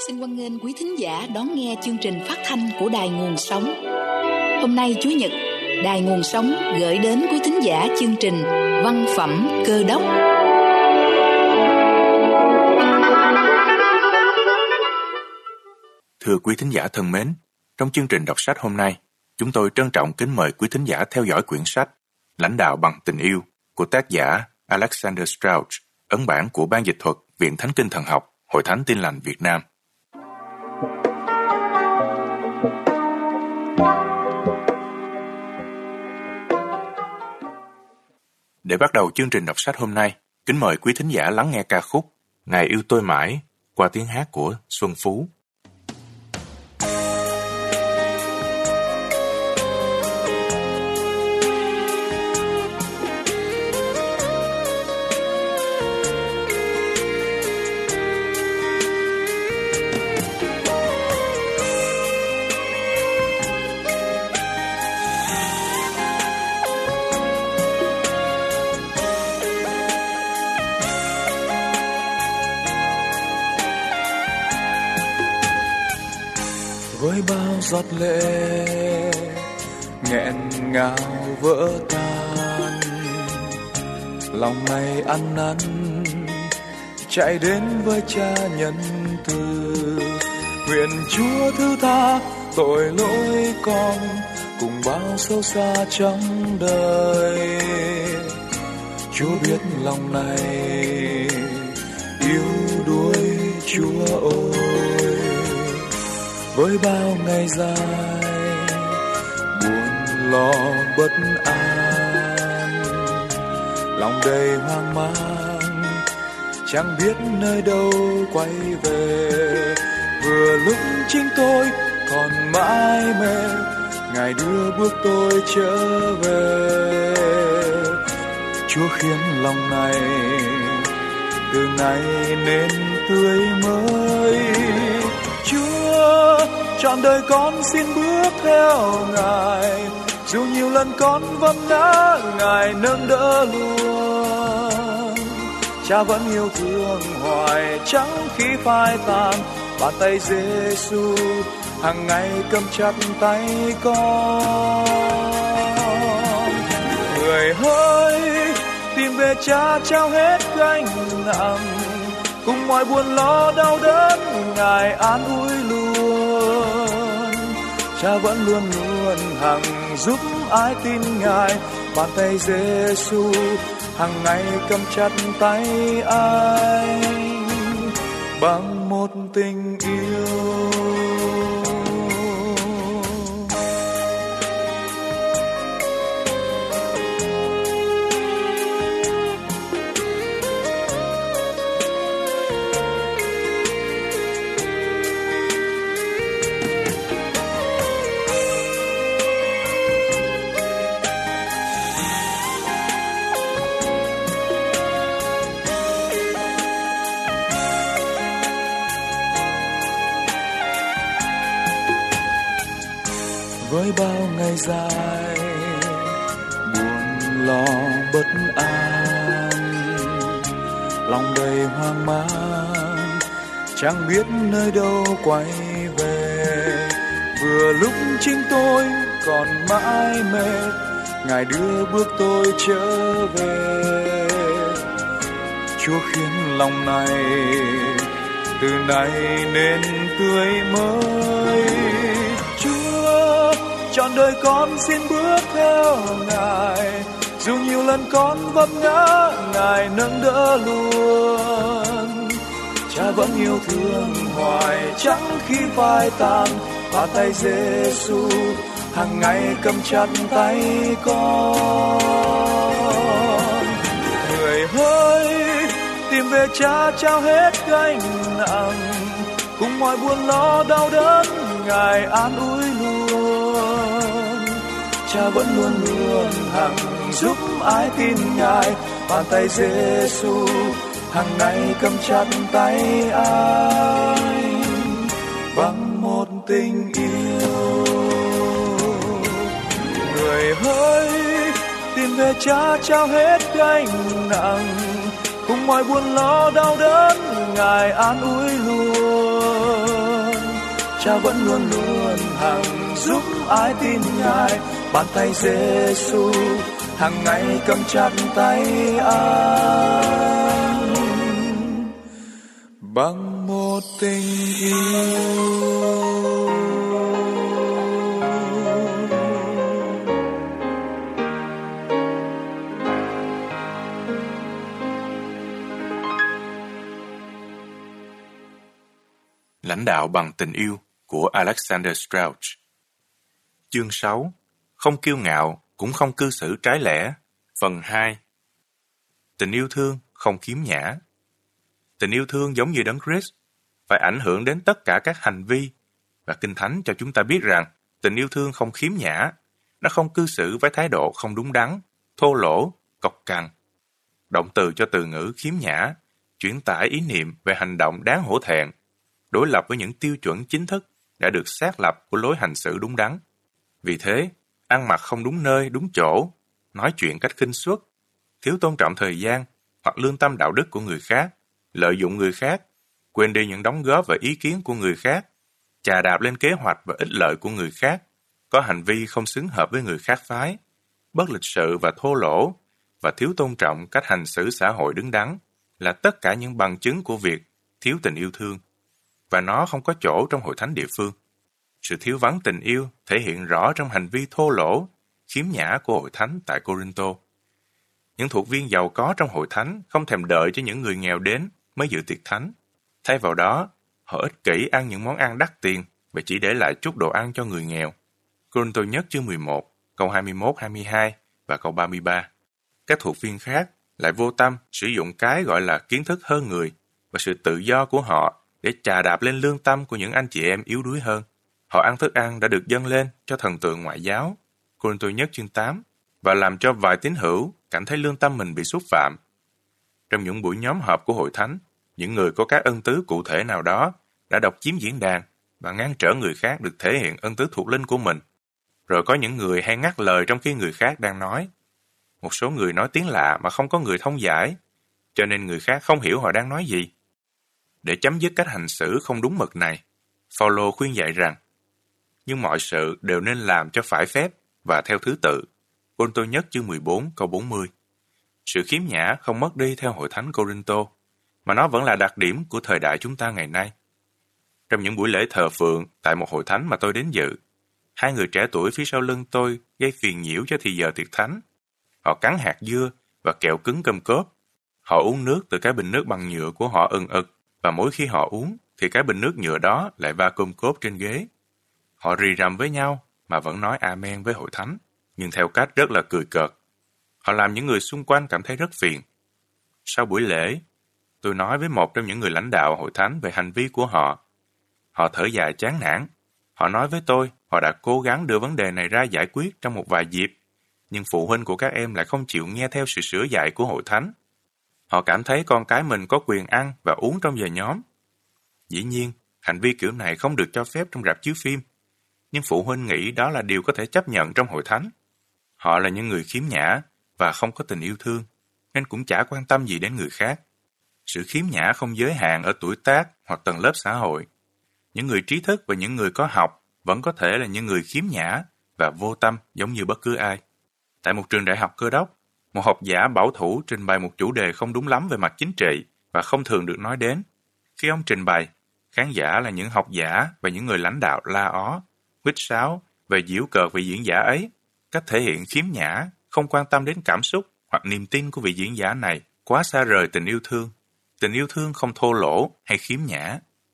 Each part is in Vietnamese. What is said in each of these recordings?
Xin hoan nghênh quý thính giả đón nghe chương trình phát thanh của Đài Nguồn Sống. Hôm nay Chủ nhật, Đài Nguồn Sống gửi đến quý thính giả chương trình Văn phẩm Cơ đốc. Thưa quý thính giả thân mến, trong chương trình đọc sách hôm nay, chúng tôi trân trọng kính mời quý thính giả theo dõi quyển sách Lãnh đạo bằng tình yêu của tác giả Alexander Strauch, ấn bản của Ban dịch thuật Viện Thánh Kinh Thần học, Hội Thánh Tin Lành Việt Nam. Để bắt đầu chương trình đọc sách hôm nay, kính mời quý thính giả lắng nghe ca khúc Ngài yêu tôi mãi qua tiếng hát của Xuân Phú. Với bao giọt lệ nghẹn ngào vỡ tan, lòng này ăn năn chạy đến với Cha nhân từ, nguyện Chúa thứ tha tội lỗi con cùng bao sâu xa trong đời. Chúa biết lòng này yêu đuối Chúa ơi. Với bao ngày dài buồn lo bất an, lòng đầy hoang mang chẳng biết nơi đâu quay về. Vừa lúc chính tôi còn mãi mê, Ngài đưa bước tôi trở về. Chúa khiến lòng này từ nay nên tươi mới. Chúa trọn đời con xin bước theo Ngài, dù nhiều lần con vấp ngã Ngài nâng đỡ luôn. Cha vẫn yêu thương hoài chẳng khi phai tàn, bàn tay Giêsu hàng ngày cầm chặt tay con. Người hỡi tìm về Cha trao hết gánh nặng, cùng mọi buồn lo đau đớn Ngài an ủi luôn. Cha vẫn luôn luôn hằng giúp ai tin Ngài, bàn tay Giêsu hàng ngày cầm chặt tay anh bằng một tình yêu. Với bao ngày dài buồn lo bất an, lòng đầy hoang mang chẳng biết nơi đâu quay về. Vừa lúc chính tôi còn mãi mê, Ngài đưa bước tôi trở về. Chúa khiến lòng này từ nay nên tươi mới. Trọn đời con xin bước theo Ngài, dù nhiều lần con vấp ngã Ngài nâng đỡ luôn. Cha vẫn yêu thương hoài chẳng khi phai tàn, bàn tay Giêsu hàng ngày cầm chặt tay con. Người hỡi tìm về Cha trao hết gánh nặng, cùng mọi buồn lo đau đớn Ngài an ủi luôn. Cha vẫn luôn luôn hằng giúp ai tin Ngài, bàn tay Giêsu hàng ngày cầm chặt tay anh bằng một tình yêu. Người hỡi tìm về Cha trao hết gánh nặng, cùng mọi buồn lo đau đớn Ngài an ủi luôn. Cha vẫn luôn luôn hằng giúp ai tin Ngài. Bàn tay Giêsu hàng ngày cầm chặt tay anh bằng một tình yêu. Lãnh đạo bằng tình yêu của Alexander Strauch. Chương 6. Không kiêu ngạo, cũng không cư xử trái lẽ. Phần 2. Tình yêu thương không khiếm nhã. Tình yêu thương giống như Đấng Christ, phải ảnh hưởng đến tất cả các hành vi, và Kinh Thánh cho chúng ta biết rằng tình yêu thương không khiếm nhã, nó không cư xử với thái độ không đúng đắn, thô lỗ, cộc cằn. Động từ cho từ ngữ khiếm nhã, chuyển tải ý niệm về hành động đáng hổ thẹn, đối lập với những tiêu chuẩn chính thức đã được xác lập của lối hành xử đúng đắn. Vì thế, ăn mặc không đúng nơi, đúng chỗ, nói chuyện cách khinh suất, thiếu tôn trọng thời gian hoặc lương tâm đạo đức của người khác, lợi dụng người khác, quên đi những đóng góp và ý kiến của người khác, chà đạp lên kế hoạch và ích lợi của người khác, có hành vi không xứng hợp với người khác phái, bất lịch sự và thô lỗ, và thiếu tôn trọng cách hành xử xã hội đứng đắn là tất cả những bằng chứng của việc thiếu tình yêu thương. Và nó không có chỗ trong hội thánh địa phương. Sự thiếu vắng tình yêu thể hiện rõ trong hành vi thô lỗ, khiếm nhã của hội thánh tại Cô-rinh-tô. Những thuộc viên giàu có trong hội thánh không thèm đợi cho những người nghèo đến mới dự tiệc thánh. Thay vào đó, họ ích kỷ ăn những món ăn đắt tiền và chỉ để lại chút đồ ăn cho người nghèo. Cô-rinh-tô nhất chương 11, câu 21-22 và câu 33. Các thuộc viên khác lại vô tâm sử dụng cái gọi là kiến thức hơn người và sự tự do của họ để chà đạp lên lương tâm của những anh chị em yếu đuối hơn. Họ ăn thức ăn đã được dâng lên cho thần tượng ngoại giáo, Cô-rinh-tô nhất chương 8, và làm cho vài tín hữu cảm thấy lương tâm mình bị xúc phạm. Trong những buổi nhóm họp của hội thánh, những người có các ân tứ cụ thể nào đó đã độc chiếm diễn đàn và ngăn trở người khác được thể hiện ân tứ thuộc linh của mình. Rồi có những người hay ngắt lời trong khi người khác đang nói. Một số người nói tiếng lạ mà không có người thông giải, cho nên người khác không hiểu họ đang nói gì. Để chấm dứt cách hành xử không đúng mực này, Phao-lô khuyên dạy rằng, nhưng mọi sự đều nên làm cho phải phép và theo thứ tự. Cô-rinh-tô nhất chương 14 câu 40. Sự khiếm nhã không mất đi theo hội thánh Cô-rinh-tô, mà nó vẫn là đặc điểm của thời đại chúng ta ngày nay. Trong những buổi lễ thờ phượng tại một hội thánh mà tôi đến dự, hai người trẻ tuổi phía sau lưng tôi gây phiền nhiễu cho thì giờ tiệc thánh. Họ cắn hạt dưa và kẹo cứng cơm cốp. Họ uống nước từ cái bình nước bằng nhựa của họ ừng ực, và mỗi khi họ uống thì cái bình nước nhựa đó lại va cơm cốp trên ghế. Họ rì rầm với nhau mà vẫn nói amen với hội thánh, nhưng theo cách rất là cười cợt. Họ làm những người xung quanh cảm thấy rất phiền. Sau buổi lễ, tôi nói với một trong những người lãnh đạo hội thánh về hành vi của họ. Họ thở dài chán nản. Họ nói với tôi họ đã cố gắng đưa vấn đề này ra giải quyết trong một vài dịp, nhưng phụ huynh của các em lại không chịu nghe theo sự sửa dạy của hội thánh. Họ cảm thấy con cái mình có quyền ăn và uống trong giờ nhóm. Dĩ nhiên, hành vi kiểu này không được cho phép trong rạp chiếu phim, nhưng phụ huynh nghĩ đó là điều có thể chấp nhận trong hội thánh. Họ là những người khiếm nhã và không có tình yêu thương, nên cũng chả quan tâm gì đến người khác. Sự khiếm nhã không giới hạn ở tuổi tác hoặc tầng lớp xã hội. Những người trí thức và những người có học vẫn có thể là những người khiếm nhã và vô tâm giống như bất cứ ai. Tại một trường đại học Cơ đốc, một học giả bảo thủ trình bày một chủ đề không đúng lắm về mặt chính trị và không thường được nói đến. Khi ông trình bày, khán giả là những học giả và những người lãnh đạo la ó, huýt sáo và giễu cợt vị diễn giả ấy. Cách thể hiện khiếm nhã, không quan tâm đến cảm xúc hoặc niềm tin của vị diễn giả này quá xa rời tình yêu thương. Tình yêu thương không thô lỗ hay khiếm nhã.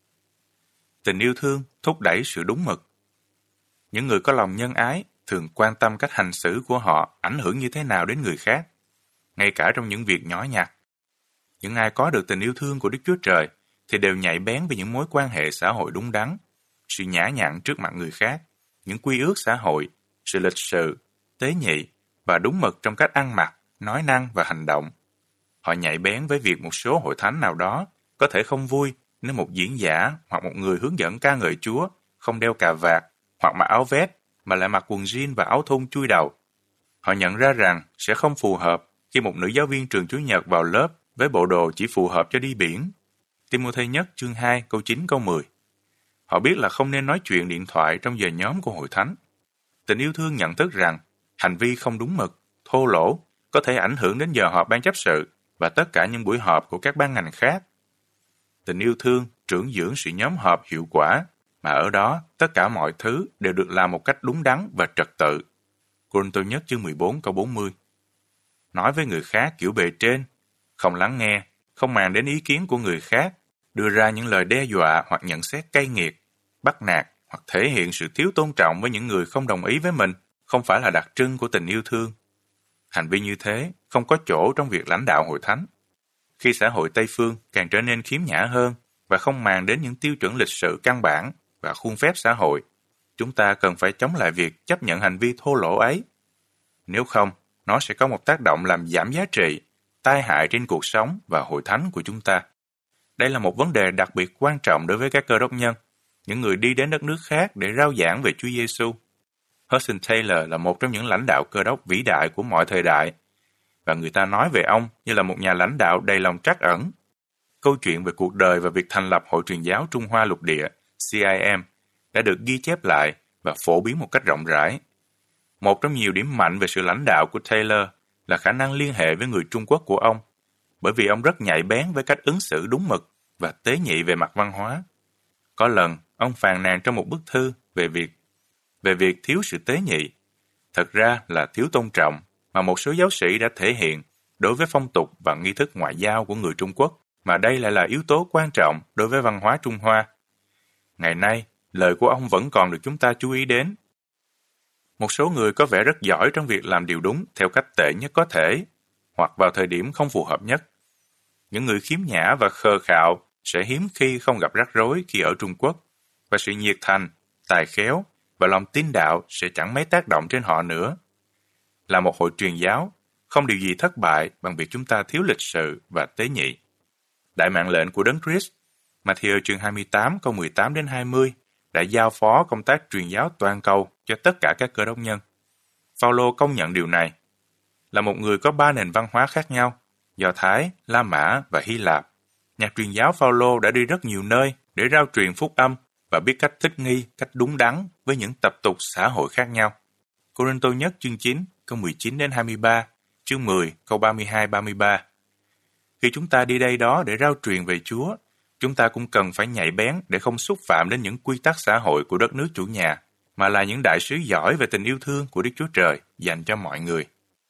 Tình yêu thương thúc đẩy sự đúng mực. Những người có lòng nhân ái thường quan tâm cách hành xử của họ ảnh hưởng như thế nào đến người khác, ngay cả trong những việc nhỏ nhặt. Những ai có được tình yêu thương của Đức Chúa Trời thì đều nhạy bén với những mối quan hệ xã hội đúng đắn, sự nhã nhặn trước mặt người khác, những quy ước xã hội, sự lịch sự, tế nhị và đúng mực trong cách ăn mặc, nói năng và hành động. Họ nhạy bén với việc một số hội thánh nào đó có thể không vui nếu một diễn giả hoặc một người hướng dẫn ca ngợi Chúa không đeo cà vạt hoặc mặc áo vest mà lại mặc quần jean và áo thun chui đầu. Họ nhận ra rằng sẽ không phù hợp khi một nữ giáo viên trường Chủ nhật vào lớp với bộ đồ chỉ phù hợp cho đi biển. Ti-mô-thê nhất chương 2 câu 9 câu 10. Họ biết là không nên nói chuyện điện thoại trong giờ nhóm của hội thánh. Tình yêu thương nhận thức rằng hành vi không đúng mực, thô lỗ có thể ảnh hưởng đến giờ họp ban chấp sự và tất cả những buổi họp của các ban ngành khác. Tình yêu thương trưởng dưỡng sự nhóm họp hiệu quả, mà ở đó tất cả mọi thứ đều được làm một cách đúng đắn và trật tự. Cô-rinh-tô nhất chương 14 câu 40. Nói với người khác kiểu bề trên, không lắng nghe, không màng đến ý kiến của người khác, đưa ra những lời đe dọa hoặc nhận xét cay nghiệt, bắt nạt hoặc thể hiện sự thiếu tôn trọng với những người không đồng ý với mình, không phải là đặc trưng của tình yêu thương. Hành vi như thế không có chỗ trong việc lãnh đạo hội thánh. Khi xã hội Tây Phương càng trở nên khiếm nhã hơn và không màng đến những tiêu chuẩn lịch sự căn bản và khuôn phép xã hội, chúng ta cần phải chống lại việc chấp nhận hành vi thô lỗ ấy. Nếu không, nó sẽ có một tác động làm giảm giá trị, tai hại trên cuộc sống và hội thánh của chúng ta. Đây là một vấn đề đặc biệt quan trọng đối với các cơ đốc nhân, những người đi đến đất nước khác để rao giảng về Chúa Giêsu. Hudson Taylor là một trong những lãnh đạo cơ đốc vĩ đại của mọi thời đại, và người ta nói về ông như là một nhà lãnh đạo đầy lòng trắc ẩn. Câu chuyện về cuộc đời và việc thành lập Hội Truyền giáo Trung Hoa Lục Địa, CIM, đã được ghi chép lại và phổ biến một cách rộng rãi. Một trong nhiều điểm mạnh về sự lãnh đạo của Taylor là khả năng liên hệ với người Trung Quốc của ông, bởi vì ông rất nhạy bén với cách ứng xử đúng mực và tế nhị về mặt văn hóa. Có lần, ông phàn nàn trong một bức thư về việc thiếu sự tế nhị. Thật ra là thiếu tôn trọng mà một số giáo sĩ đã thể hiện đối với phong tục và nghi thức ngoại giao của người Trung Quốc, mà đây lại là yếu tố quan trọng đối với văn hóa Trung Hoa. Ngày nay, lời của ông vẫn còn được chúng ta chú ý đến. Một số người có vẻ rất giỏi trong việc làm điều đúng theo cách tệ nhất có thể, hoặc vào thời điểm không phù hợp nhất. Những người khiếm nhã và khờ khạo sẽ hiếm khi không gặp rắc rối khi ở Trung Quốc, và sự nhiệt thành, tài khéo và lòng tín đạo sẽ chẳng mấy tác động trên họ nữa. Là một hội truyền giáo, không điều gì thất bại bằng việc chúng ta thiếu lịch sự và tế nhị. Đại mạng lệnh của Đấng Christ, Matthew chương 28 câu 18 đến 20, đã giao phó công tác truyền giáo toàn cầu cho tất cả các cơ đốc nhân. Phaolô công nhận điều này. Là một người có 3 nền văn hóa khác nhau, Do Thái, La Mã và Hy Lạp, nhà truyền giáo Phaolô đã đi rất nhiều nơi để rao truyền phúc âm và biết cách thích nghi, cách đúng đắn với những tập tục xã hội khác nhau. Cô-rinh-tô nhất chương 9 câu 19 đến 23, chương 10 câu 32-33. Khi chúng ta đi đây đó để rao truyền về Chúa, chúng ta cũng cần phải nhạy bén để không xúc phạm đến những quy tắc xã hội của đất nước chủ nhà, mà là những đại sứ giỏi về tình yêu thương của Đức Chúa Trời dành cho mọi người.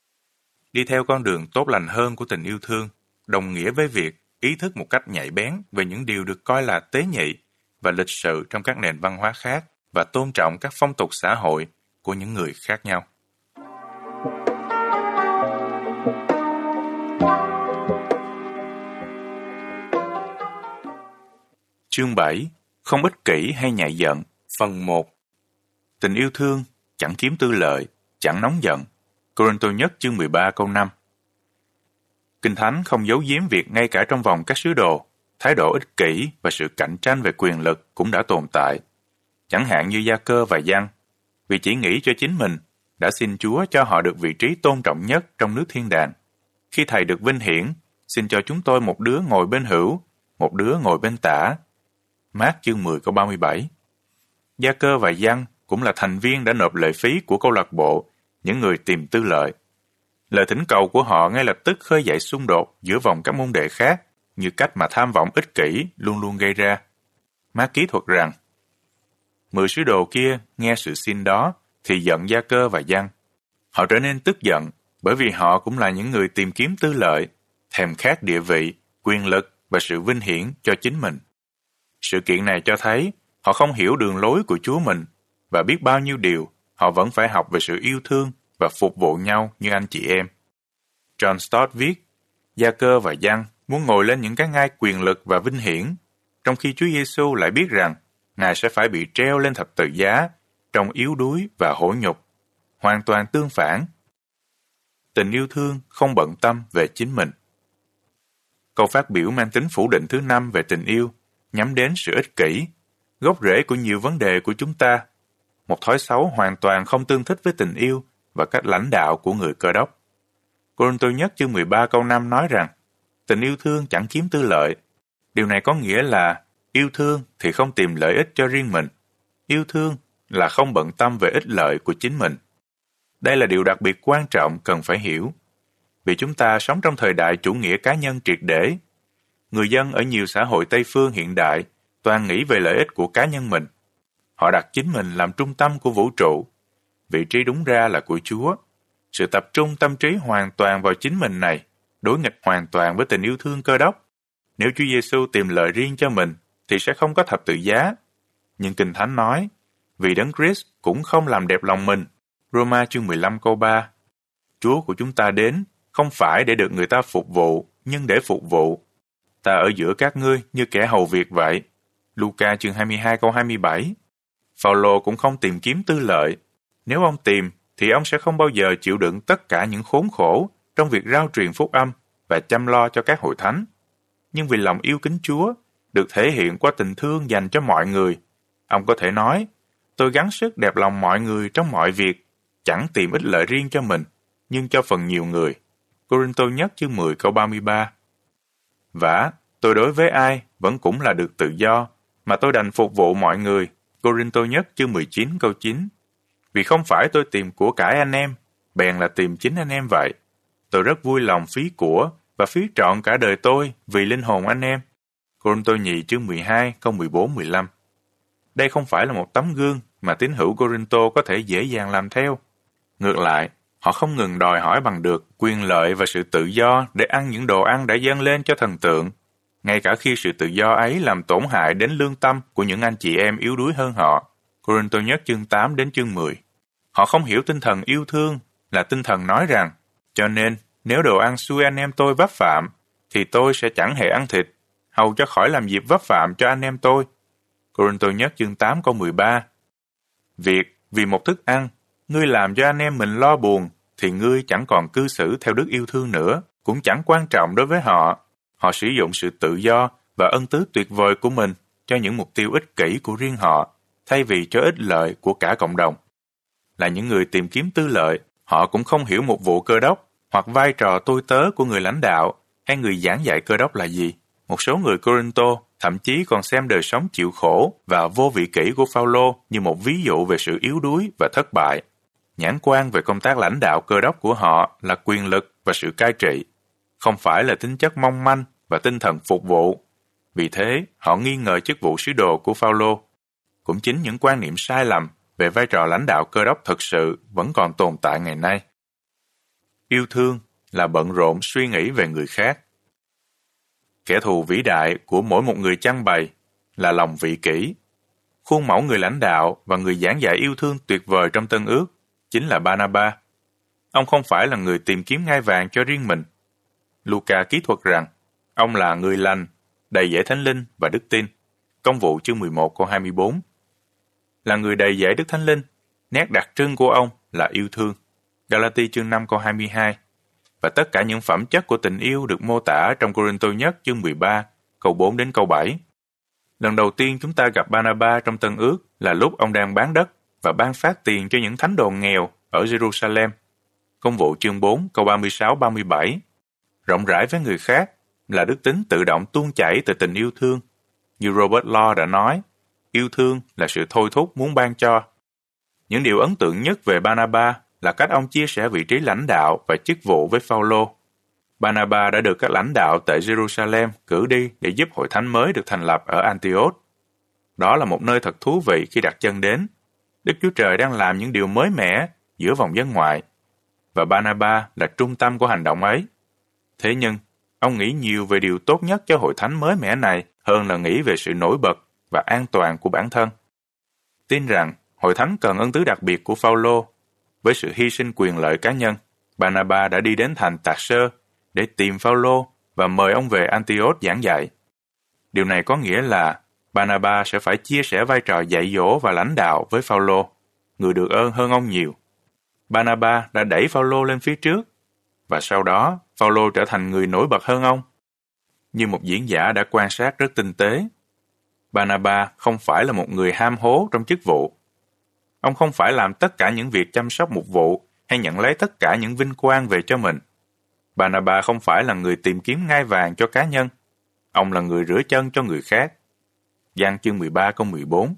Đi theo con đường tốt lành hơn của tình yêu thương đồng nghĩa với việc ý thức một cách nhạy bén về những điều được coi là tế nhị và lịch sự trong các nền văn hóa khác và tôn trọng các phong tục xã hội của những người khác nhau. Chương 7. Không ích kỷ hay nhạy giận. Phần 1. Tình yêu thương chẳng kiếm tư lợi, chẳng nóng giận. Cô-rinh-tô nhất chương 13 câu 5. Kinh Thánh không giấu giếm việc ngay cả trong vòng các sứ đồ, thái độ ích kỷ và sự cạnh tranh về quyền lực cũng đã tồn tại. Chẳng hạn như Gia-cơ và Giăng, vì chỉ nghĩ cho chính mình, đã xin Chúa cho họ được vị trí tôn trọng nhất trong nước thiên đàng. Khi Thầy được vinh hiển, xin cho chúng tôi một đứa ngồi bên hữu, một đứa ngồi bên tả. Mác chương 10 câu 37. Gia-cơ và Giăng cũng là thành viên đã nộp lệ phí của câu lạc bộ những người tìm tư lợi. Lời thỉnh cầu của họ ngay lập tức khơi dậy xung đột giữa vòng các môn đệ khác, như cách mà tham vọng ích kỷ luôn luôn gây ra. Mác ký thuật rằng, 10 sứ đồ kia nghe sự xin đó thì giận Gia-cơ và Giăng. Họ trở nên tức giận bởi vì họ cũng là những người tìm kiếm tư lợi, thèm khát địa vị, quyền lực và sự vinh hiển cho chính mình. Sự kiện này cho thấy họ không hiểu đường lối của Chúa mình và biết bao nhiêu điều họ vẫn phải học về sự yêu thương và phục vụ nhau như anh chị em. John Stott viết, Gia-cơ và Giăng muốn ngồi lên những cái ngai quyền lực và vinh hiển, trong khi Chúa Giêsu lại biết rằng Ngài sẽ phải bị treo lên thập tự giá trong yếu đuối và hổ nhục, hoàn toàn tương phản. Tình yêu thương không bận tâm về chính mình. Câu phát biểu mang tính phủ định thứ 5 về tình yêu nhắm đến sự ích kỷ, gốc rễ của nhiều vấn đề của chúng ta, một thói xấu hoàn toàn không tương thích với tình yêu và cách lãnh đạo của người Cơ Đốc. Cô-rinh-tô nhất chương 13 câu 5 nói rằng, tình yêu thương chẳng kiếm tư lợi. Điều này có nghĩa là Yêu thương thì không tìm lợi ích cho riêng mình. Yêu thương là không bận tâm về ích lợi của chính mình. Đây là điều đặc biệt quan trọng cần phải hiểu. Vì chúng ta sống trong thời đại chủ nghĩa cá nhân triệt để. Người dân ở nhiều xã hội Tây phương hiện đại toàn nghĩ về lợi ích của cá nhân mình. Họ đặt chính mình làm trung tâm của vũ trụ. Vị trí đúng ra là của Chúa. Sự tập trung tâm trí hoàn toàn vào chính mình này đối nghịch hoàn toàn với tình yêu thương Cơ Đốc. Nếu Chúa Giêsu tìm lợi riêng cho mình thì sẽ không có thập tự giá. Nhưng Kinh Thánh nói, vì Đấng Christ cũng không làm đẹp lòng mình. Roma chương 15 câu 3. Chúa của chúng ta đến không phải để được người ta phục vụ, nhưng để phục vụ. Ta ở giữa các ngươi như kẻ hầu việc vậy. Luca chương 22 câu 27. Phao-lô cũng không tìm kiếm tư lợi. Nếu ông tìm, thì ông sẽ không bao giờ chịu đựng tất cả những khốn khổ trong việc rao truyền phúc âm và chăm lo cho các hội thánh. Nhưng vì lòng yêu kính Chúa được thể hiện qua tình thương dành cho mọi người, ông có thể nói, tôi gắng sức đẹp lòng mọi người trong mọi việc, chẳng tìm ích lợi riêng cho mình, nhưng cho phần nhiều người. Cô-rinh-tô nhất chương 10 câu 33. Vả, tôi đối với ai vẫn cũng là được tự do, mà tôi đành phục vụ mọi người. Cô-rinh-tô nhất chương 19 câu 9. Vì không phải tôi tìm của cải anh em, bèn là tìm chính anh em vậy. Tôi rất vui lòng phí của và phí trọn cả đời tôi vì linh hồn anh em. Cô-rinh-tô nhì chương 12 câu 14-15. Đây không phải là một tấm gương mà tín hữu Cô-rinh-tô có thể dễ dàng làm theo. Ngược lại, họ không ngừng đòi hỏi bằng được quyền lợi và sự tự do để ăn những đồ ăn đã dâng lên cho thần tượng, ngay cả khi sự tự do ấy làm tổn hại đến lương tâm của những anh chị em yếu đuối hơn họ. Cô-rinh-tô nhất chương 8 đến chương 10. Họ không hiểu tinh thần yêu thương là tinh thần nói rằng, cho nên nếu đồ ăn xui anh em tôi vấp phạm, thì tôi sẽ chẳng hề ăn thịt, hầu cho khỏi làm dịp vấp phạm cho anh em tôi. Cô-rinh-tô nhất chương 8 câu 13. Việc vì một thức ăn, ngươi làm cho anh em mình lo buồn, thì ngươi chẳng còn cư xử theo đức yêu thương nữa, cũng chẳng quan trọng đối với họ. Họ sử dụng sự tự do và ân tứ tuyệt vời của mình cho những mục tiêu ích kỷ của riêng họ, thay vì cho ích lợi của cả cộng đồng. Là những người tìm kiếm tư lợi, họ cũng không hiểu mục vụ Cơ Đốc hoặc vai trò tôi tớ của người lãnh đạo hay người giảng dạy Cơ Đốc là gì. Một số người Cô-rinh-tô thậm chí còn xem đời sống chịu khổ và vô vị kỷ của Phao-lô như một ví dụ về sự yếu đuối và thất bại. Nhãn quan về công tác lãnh đạo Cơ Đốc của họ là quyền lực và sự cai trị, không phải là tính chất mong manh và tinh thần phục vụ. Vì thế, họ nghi ngờ chức vụ sứ đồ của Phao-lô. Cũng chính những quan niệm sai lầm về vai trò lãnh đạo Cơ Đốc thực sự vẫn còn tồn tại ngày nay. Yêu thương là bận rộn suy nghĩ về người khác. Kẻ thù vĩ đại của mỗi một người chăn bày là lòng vị kỷ. Khuôn mẫu người lãnh đạo và người giảng dạy yêu thương tuyệt vời trong Tân Ước chính là Ba-na-ba. Ông không phải là người tìm kiếm ngai vàng cho riêng mình. Luca kỹ thuật rằng ông là người lành, đầy dẫy Thánh Linh và đức tin. Công vụ chương 11 câu 24. Là người đầy dẫy Đức Thánh Linh, nét đặc trưng của ông là yêu thương. Galati chương 5 câu 22. Và tất cả những phẩm chất của tình yêu được mô tả trong Cô-rinh-tô nhất chương 13 câu 4 đến câu 7. Lần đầu tiên chúng ta gặp Ba-na-ba trong Tân Ước là lúc ông đang bán đất và ban phát tiền cho những thánh đồ nghèo ở Jerusalem. Công vụ chương 4 câu 36-37. Rộng rãi với người khác là đức tính tự động tuôn chảy từ tình yêu thương. Như Robert Law đã nói, yêu thương là sự thôi thúc muốn ban cho. Những điều ấn tượng nhất về Ba-na-ba là cách ông chia sẻ vị trí lãnh đạo và chức vụ với Phao-lô. Ba-na-ba đã được các lãnh đạo tại Jerusalem cử đi để giúp hội thánh mới được thành lập ở Antioch. Đó là một nơi thật thú vị khi đặt chân đến. Đức Chúa Trời đang làm những điều mới mẻ giữa vòng dân ngoại, và Ba-na-ba là trung tâm của hành động ấy. Thế nhưng, ông nghĩ nhiều về điều tốt nhất cho hội thánh mới mẻ này hơn là nghĩ về sự nổi bật và an toàn của bản thân. Tin rằng hội thánh cần ân tứ đặc biệt của Phao-lô. Với sự hy sinh quyền lợi cá nhân, Ba-na-ba đã đi đến thành Tạc-sơ để tìm Phao-lô và mời ông về Antioch giảng dạy. Điều này có nghĩa là Ba-na-ba sẽ phải chia sẻ vai trò dạy dỗ và lãnh đạo với Phao-lô, người được ơn hơn ông nhiều. Ba-na-ba đã đẩy Phao-lô lên phía trước, và sau đó Phao-lô trở thành người nổi bật hơn ông. Như một diễn giả đã quan sát rất tinh tế, Ba-na-ba không phải là một người ham hố trong chức vụ. Ông không phải làm tất cả những việc chăm sóc mục vụ hay nhận lấy tất cả những vinh quang về cho mình. Ba-na-ba không phải là người tìm kiếm ngai vàng cho cá nhân. Ông là người rửa chân cho người khác. Giăng chương 13 câu 14.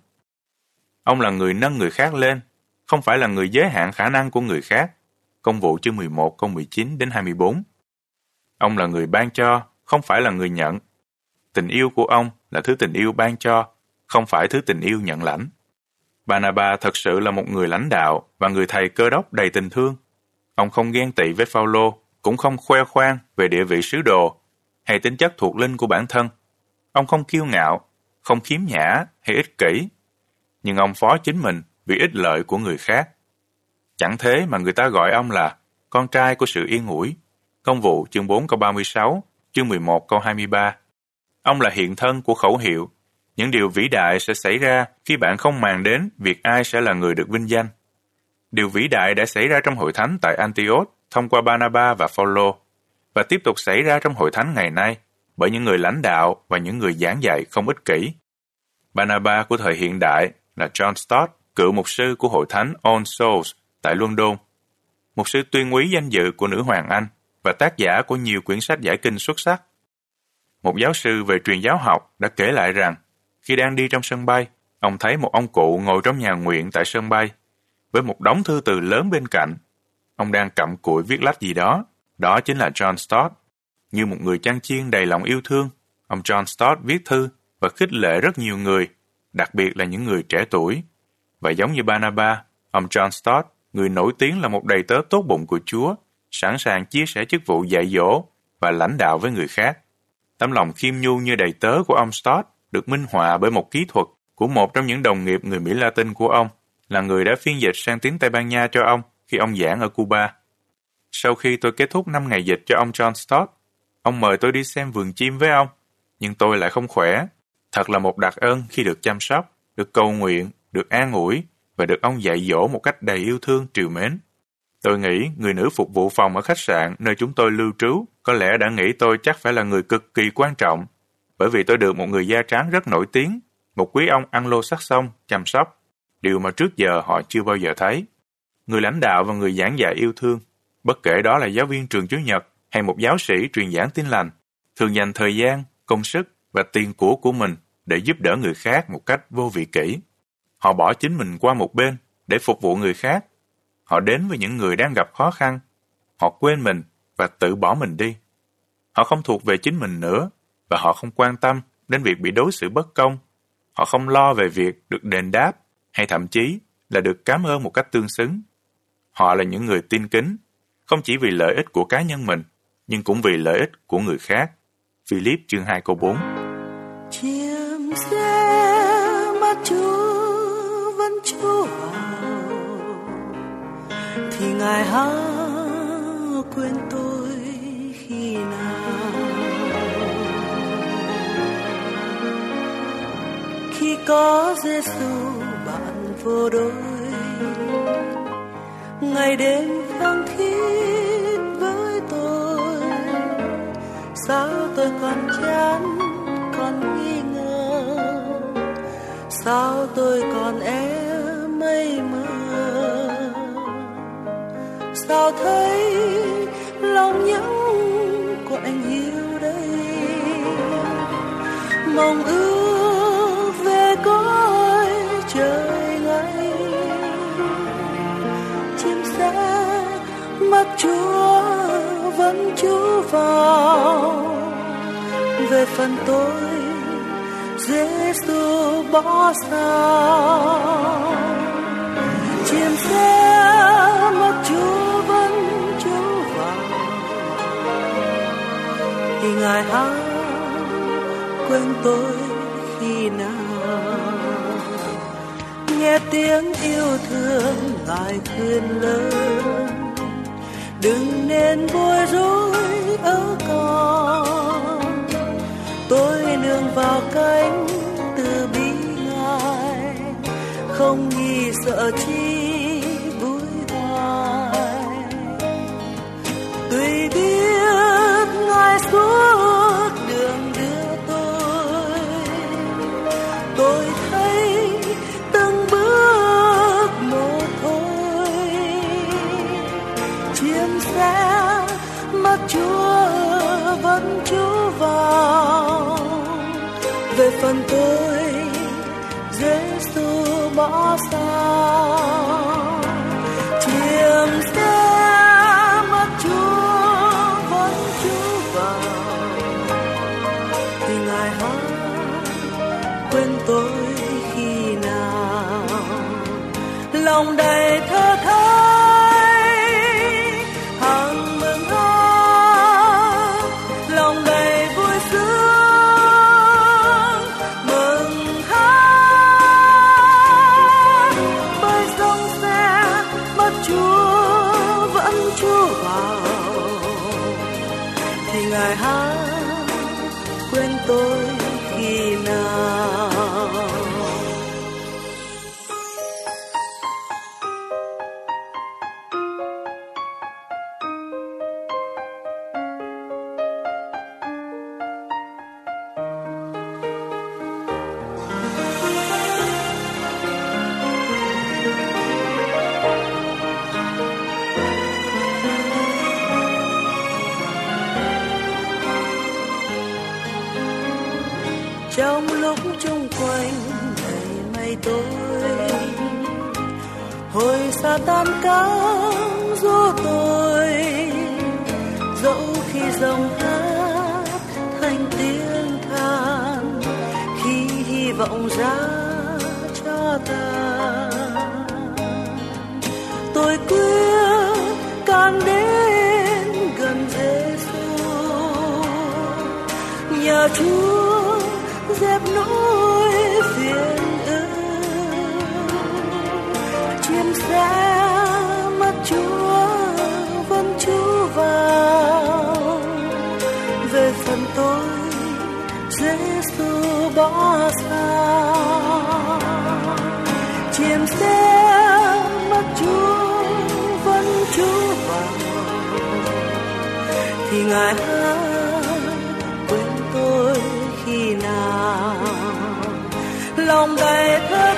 Ông là người nâng người khác lên, không phải là người giới hạn khả năng của người khác. Công vụ chương 11 câu 19 đến 24. Ông là người ban cho, không phải là người nhận. Tình yêu của ông là thứ tình yêu ban cho, không phải thứ tình yêu nhận lãnh. Barnaba thật sự là một người lãnh đạo và người thầy Cơ Đốc đầy tình thương. Ông không ghen tị với Phao-lô, cũng không khoe khoang về địa vị sứ đồ hay tính chất thuộc linh của bản thân. Ông không kiêu ngạo, không khiếm nhã hay ích kỷ, nhưng ông phó chính mình vì ích lợi của người khác. Chẳng thế mà người ta gọi ông là con trai của sự yên ủi. Công vụ chương 4 câu 36, chương 11 câu 23. Ông là hiện thân của khẩu hiệu. Những điều vĩ đại sẽ xảy ra khi bạn không màng đến việc ai sẽ là người được vinh danh. Điều vĩ đại đã xảy ra trong hội thánh tại Antioch thông qua Barnaba và Phao-lô, và tiếp tục xảy ra trong hội thánh ngày nay bởi những người lãnh đạo và những người giảng dạy không ích kỷ. Barnaba của thời hiện đại là John Stott, cựu mục sư của hội thánh All Souls tại London, mục sư tuyên úy danh dự của nữ hoàng Anh và tác giả của nhiều quyển sách giải kinh xuất sắc. Một giáo sư về truyền giáo học đã kể lại rằng, khi đang đi trong sân bay, ông thấy một ông cụ ngồi trong nhà nguyện tại sân bay, với một đống thư từ lớn bên cạnh. Ông đang cặm cụi viết lách gì đó. Đó chính là John Stott. Như một người chăn chiên đầy lòng yêu thương, ông John Stott viết thư và khích lệ rất nhiều người, đặc biệt là những người trẻ tuổi. Và giống như Barnaba, ông John Stott, người nổi tiếng là một đầy tớ tốt bụng của Chúa, sẵn sàng chia sẻ chức vụ dạy dỗ và lãnh đạo với người khác. Tấm lòng khiêm nhu như đầy tớ của ông Stott được minh họa bởi một kỹ thuật của một trong những đồng nghiệp người Mỹ Latin của ông, là người đã phiên dịch sang tiếng Tây Ban Nha cho ông khi ông giảng ở Cuba. Sau khi tôi kết thúc 5 ngày dịch cho ông John Stott, ông mời tôi đi xem vườn chim với ông, nhưng tôi lại không khỏe. Thật là một đặc ân khi được chăm sóc, được cầu nguyện, được an ủi và được ông dạy dỗ một cách đầy yêu thương trìu mến. Tôi nghĩ người nữ phục vụ phòng ở khách sạn nơi chúng tôi lưu trú có lẽ đã nghĩ tôi chắc phải là người cực kỳ quan trọng, bởi vì tôi được một người da trắng rất nổi tiếng, một quý ông Anglo-Saxon chăm sóc, điều mà trước giờ họ chưa bao giờ thấy. Người lãnh đạo và người giảng dạy yêu thương, bất kể đó là giáo viên trường Chủ nhật hay một giáo sĩ truyền giảng tin lành, thường dành thời gian, công sức và tiền của mình để giúp đỡ người khác một cách vô vị kỷ. Họ bỏ chính mình qua một bên để phục vụ người khác. Họ đến với những người đang gặp khó khăn. Họ quên mình và tự bỏ mình đi. Họ không thuộc về chính mình nữa và họ không quan tâm đến việc bị đối xử bất công. Họ không lo về việc được đền đáp hay thậm chí là được cảm ơn một cách tương xứng. Họ là những người tin kính, không chỉ vì lợi ích của cá nhân mình, nhưng cũng vì lợi ích của người khác. Philip chương 2 câu 4. Chiêm xe mắt Chúa vẫn Chúa vào, thì Ngài há quên tôi khi nào? Khi có Giêsu bạn vô đôi, ngày đêm khăng khít với tôi, sao tôi còn chán, còn nghi ngờ, sao tôi còn mây mơ, sao thấy lòng nhớ của anh hiu đây, mong ước về cõi trời ngay, chim sẽ mắt Chúa vẫn Chúa vào, về phần tôi Giêsu bỏ sao. Chim sẽ mắt Chúa vẫn Chúa vào, thì Ngài há quên tôi khi nào? Nghe tiếng yêu thương Ngài khuyên lớn, đừng nên bối rối ở con, tôi nương vào cánh từ bi Ngài, không nghi sợ chi bối hoài. Tuy biết Ngài suốt đường đưa tôi thấy từng bước một thôi. Chim sẽ mắt Chúa vẫn Chúa vào, về phần tôi bỏ sao. Chiêm xe mắt Chúa vẫn chiếu vào, thì Ngài hát quên tôi khi nào. Lòng đầy thơ thới hằng mừng hát, lòng đầy vui sướng mừng hát. Bởi dòng xe mắt Chúa vẫn Chúa vào, thì Ngài hát quên tôi khi nào. Trong lúc chung quanh đầy mây tối, hồi xa tan cánh gió tôi, dẫu khi dòng hát thành tiếng than, khi hy vọng ra cho ta, tôi quyết can đến gần Giêsu, nhờ Chúa dẹp nỗi phiền ưu. Chiêm xe mắt Chúa vẫn Chúa vào, về phần tôi Giêsu bỏ xa. Chiêm xe mắt Chúa vẫn Chúa vào, thì Ngài hát quên tôi khi nào. Lòng đầy thơ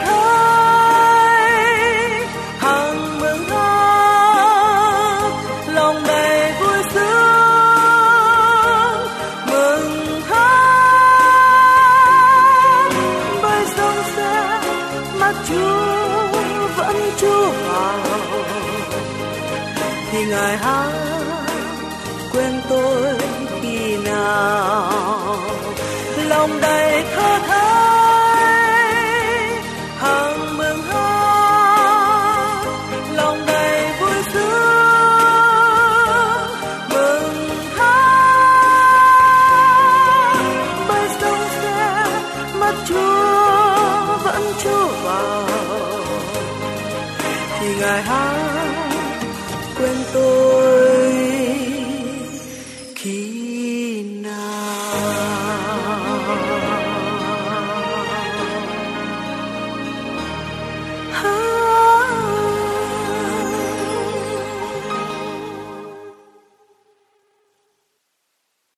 thới hằng mừng hát, lòng đầy vui sướng mừng hát. Bởi dòng xe mắt Chúa vẫn Chúa vào, thì Ngài hát quên tôi khi nào. Lòng đầy thơ thới hằng mừng hát, lòng đầy vui sướng mừng hát. Bởi dòng xe mắt Chúa vẫn Chúa vào, thì Ngài hát